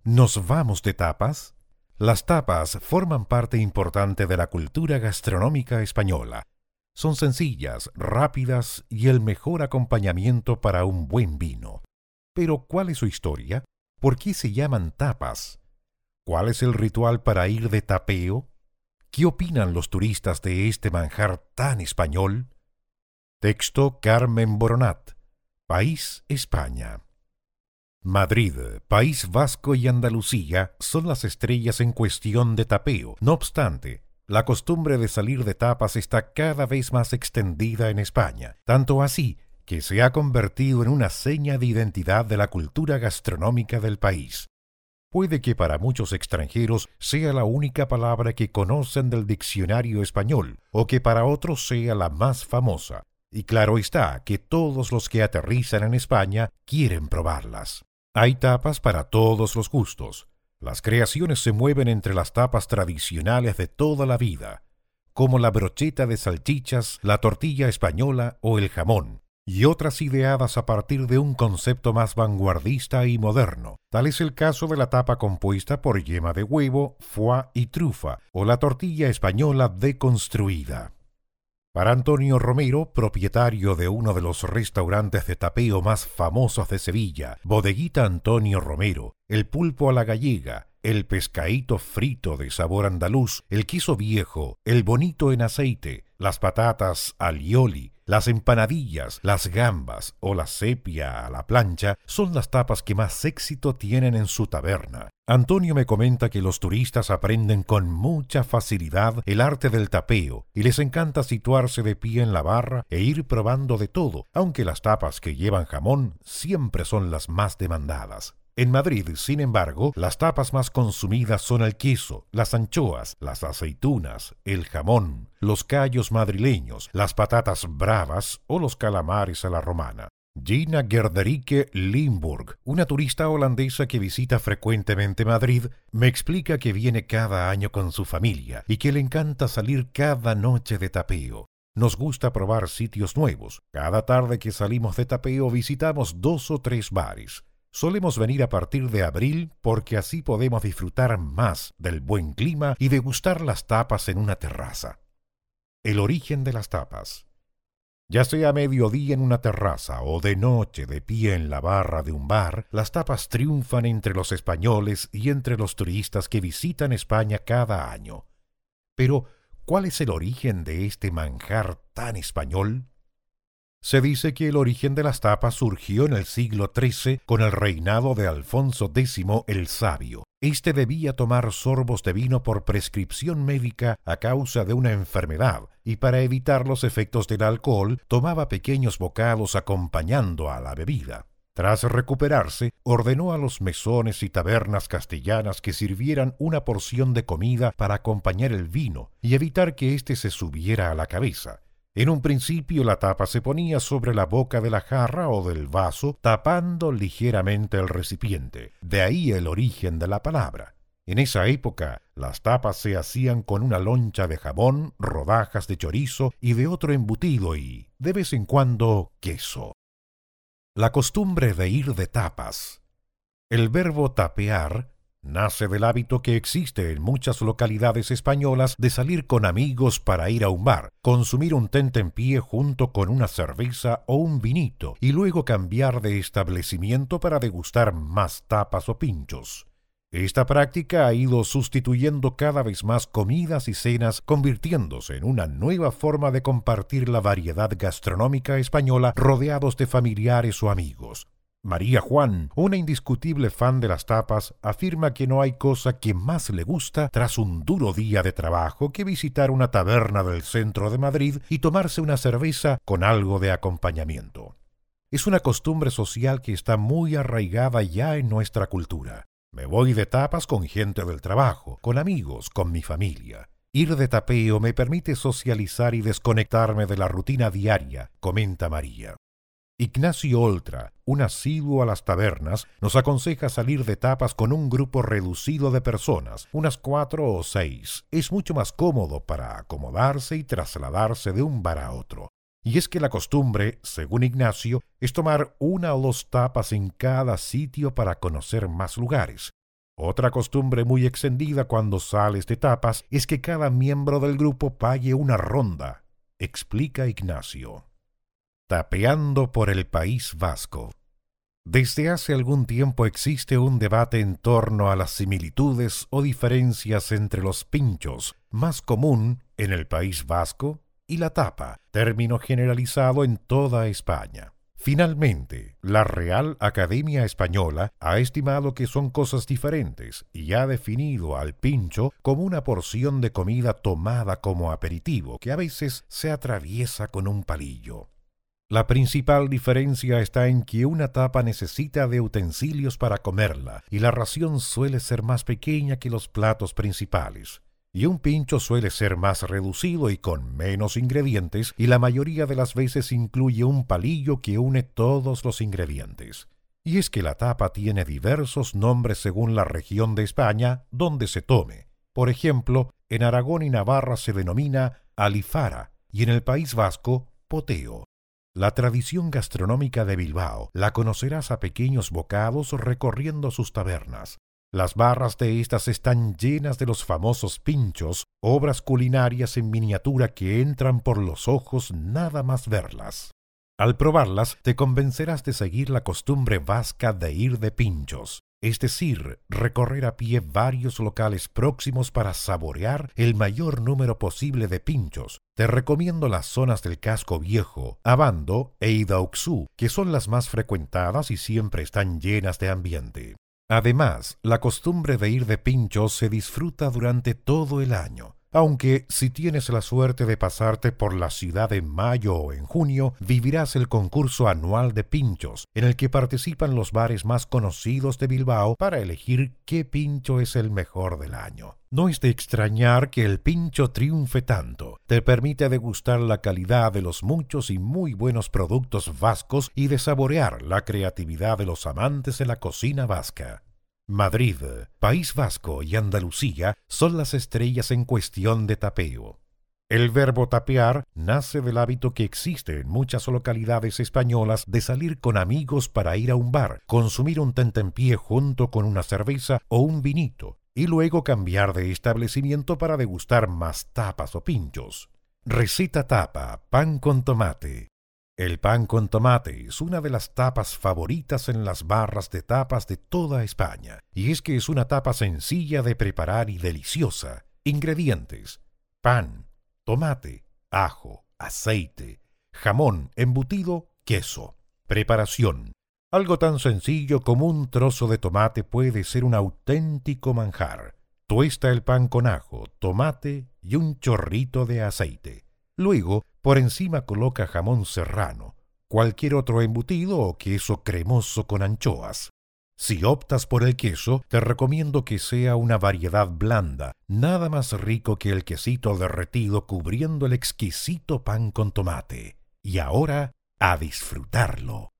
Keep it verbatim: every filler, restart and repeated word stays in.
¿Nos vamos de tapas? Las tapas forman parte importante de la cultura gastronómica española. Son sencillas, rápidas y el mejor acompañamiento para un buen vino. Pero, ¿cuál es su historia? ¿Por qué se llaman tapas? ¿Cuál es el ritual para ir de tapeo? ¿Qué opinan los turistas de este manjar tan español? Texto Carmen Boronat. País España. Madrid, País Vasco y Andalucía son las estrellas en cuestión de tapeo. No obstante, la costumbre de salir de tapas está cada vez más extendida en España, tanto así que se ha convertido en una seña de identidad de la cultura gastronómica del país. Puede que para muchos extranjeros sea la única palabra que conocen del diccionario español, o que para otros sea la más famosa. Y claro está que todos los que aterrizan en España quieren probarlas. Hay tapas para todos los gustos. Las creaciones se mueven entre las tapas tradicionales de toda la vida, como la brocheta de salchichas, la tortilla española o el jamón, y otras ideadas a partir de un concepto más vanguardista y moderno. Tal es el caso de la tapa compuesta por yema de huevo, foie y trufa, o la tortilla española deconstruida. Para Antonio Romero, propietario de uno de los restaurantes de tapeo más famosos de Sevilla, Bodeguita Antonio Romero, el pulpo a la gallega, el pescaíto frito de sabor andaluz, el queso viejo, el bonito en aceite, las patatas alioli, las empanadillas, las gambas o la sepia a la plancha son las tapas que más éxito tienen en su taberna. Antonio me comenta que los turistas aprenden con mucha facilidad el arte del tapeo y les encanta situarse de pie en la barra e ir probando de todo, aunque las tapas que llevan jamón siempre son las más demandadas. En Madrid, sin embargo, las tapas más consumidas son el queso, las anchoas, las aceitunas, el jamón, los callos madrileños, las patatas bravas o los calamares a la romana. Gina Gerderike Limburg, una turista holandesa que visita frecuentemente Madrid, me explica que viene cada año con su familia y que le encanta salir cada noche de tapeo. Nos gusta probar sitios nuevos. Cada tarde que salimos de tapeo visitamos dos o tres bares. Solemos venir a partir de abril porque así podemos disfrutar más del buen clima y degustar las tapas en una terraza. El origen de las tapas. Ya sea a mediodía en una terraza o de noche de pie en la barra de un bar, las tapas triunfan entre los españoles y entre los turistas que visitan España cada año. Pero, ¿cuál es el origen de este manjar tan español? Se dice que el origen de las tapas surgió en el siglo trece con el reinado de Alfonso décimo el Sabio. Este debía tomar sorbos de vino por prescripción médica a causa de una enfermedad y para evitar los efectos del alcohol tomaba pequeños bocados acompañando a la bebida. Tras recuperarse, ordenó a los mesones y tabernas castellanas que sirvieran una porción de comida para acompañar el vino y evitar que éste se subiera a la cabeza. En un principio la tapa se ponía sobre la boca de la jarra o del vaso, tapando ligeramente el recipiente. De ahí el origen de la palabra. En esa época, las tapas se hacían con una loncha de jamón, rodajas de chorizo y de otro embutido y, de vez en cuando, queso. La costumbre de ir de tapas. El verbo tapear nace del hábito que existe en muchas localidades españolas de salir con amigos para ir a un bar, consumir un tentempié junto con una cerveza o un vinito y luego cambiar de establecimiento para degustar más tapas o pinchos. Esta práctica ha ido sustituyendo cada vez más comidas y cenas, convirtiéndose en una nueva forma de compartir la variedad gastronómica española rodeados de familiares o amigos. María Juan, una indiscutible fan de las tapas, afirma que no hay cosa que más le gusta tras un duro día de trabajo que visitar una taberna del centro de Madrid y tomarse una cerveza con algo de acompañamiento. Es una costumbre social que está muy arraigada ya en nuestra cultura. Me voy de tapas con gente del trabajo, con amigos, con mi familia. Ir de tapeo me permite socializar y desconectarme de la rutina diaria, comenta María. Ignacio Oltra, un asiduo a las tabernas, nos aconseja salir de tapas con un grupo reducido de personas, unas cuatro o seis. Es mucho más cómodo para acomodarse y trasladarse de un bar a otro. Y es que la costumbre, según Ignacio, es tomar una o dos tapas en cada sitio para conocer más lugares. Otra costumbre muy extendida cuando sales de tapas es que cada miembro del grupo pague una ronda, explica Ignacio. Tapeando por el País Vasco. Desde hace algún tiempo existe un debate en torno a las similitudes o diferencias entre los pinchos, más común en el País Vasco, y la tapa, término generalizado en toda España. Finalmente, la Real Academia Española ha estimado que son cosas diferentes y ha definido al pincho como una porción de comida tomada como aperitivo que a veces se atraviesa con un palillo. La principal diferencia está en que una tapa necesita de utensilios para comerla y la ración suele ser más pequeña que los platos principales. Y un pincho suele ser más reducido y con menos ingredientes y la mayoría de las veces incluye un palillo que une todos los ingredientes. Y es que la tapa tiene diversos nombres según la región de España donde se tome. Por ejemplo, en Aragón y Navarra se denomina alifara y en el País Vasco poteo. La tradición gastronómica de Bilbao la conocerás a pequeños bocados recorriendo sus tabernas. Las barras de estas están llenas de los famosos pinchos, obras culinarias en miniatura que entran por los ojos nada más verlas. Al probarlas, te convencerás de seguir la costumbre vasca de ir de pinchos, es decir, recorrer a pie varios locales próximos para saborear el mayor número posible de pinchos. Te recomiendo las zonas del Casco Viejo, Abando e Idauxú, que son las más frecuentadas y siempre están llenas de ambiente. Además, la costumbre de ir de pinchos se disfruta durante todo el año, aunque si tienes la suerte de pasarte por la ciudad en mayo o en junio, vivirás el concurso anual de pinchos, en el que participan los bares más conocidos de Bilbao para elegir qué pincho es el mejor del año. No es de extrañar que el pincho triunfe tanto. Te permite degustar la calidad de los muchos y muy buenos productos vascos y de saborear la creatividad de los amantes de la cocina vasca. Madrid, País Vasco y Andalucía son las estrellas en cuestión de tapeo. El verbo tapear nace del hábito que existe en muchas localidades españolas de salir con amigos para ir a un bar, consumir un tentempié junto con una cerveza o un vinito, y luego cambiar de establecimiento para degustar más tapas o pinchos. Receta tapa, pan con tomate. El pan con tomate es una de las tapas favoritas en las barras de tapas de toda España, y es que es una tapa sencilla de preparar y deliciosa. Ingredientes: pan, tomate, ajo, aceite, jamón, embutido, queso. Preparación: algo tan sencillo como un trozo de tomate puede ser un auténtico manjar. Tuesta el pan con ajo, tomate y un chorrito de aceite. Luego, por encima coloca jamón serrano, cualquier otro embutido o queso cremoso con anchoas. Si optas por el queso, te recomiendo que sea una variedad blanda, nada más rico que el quesito derretido cubriendo el exquisito pan con tomate. Y ahora, a disfrutarlo.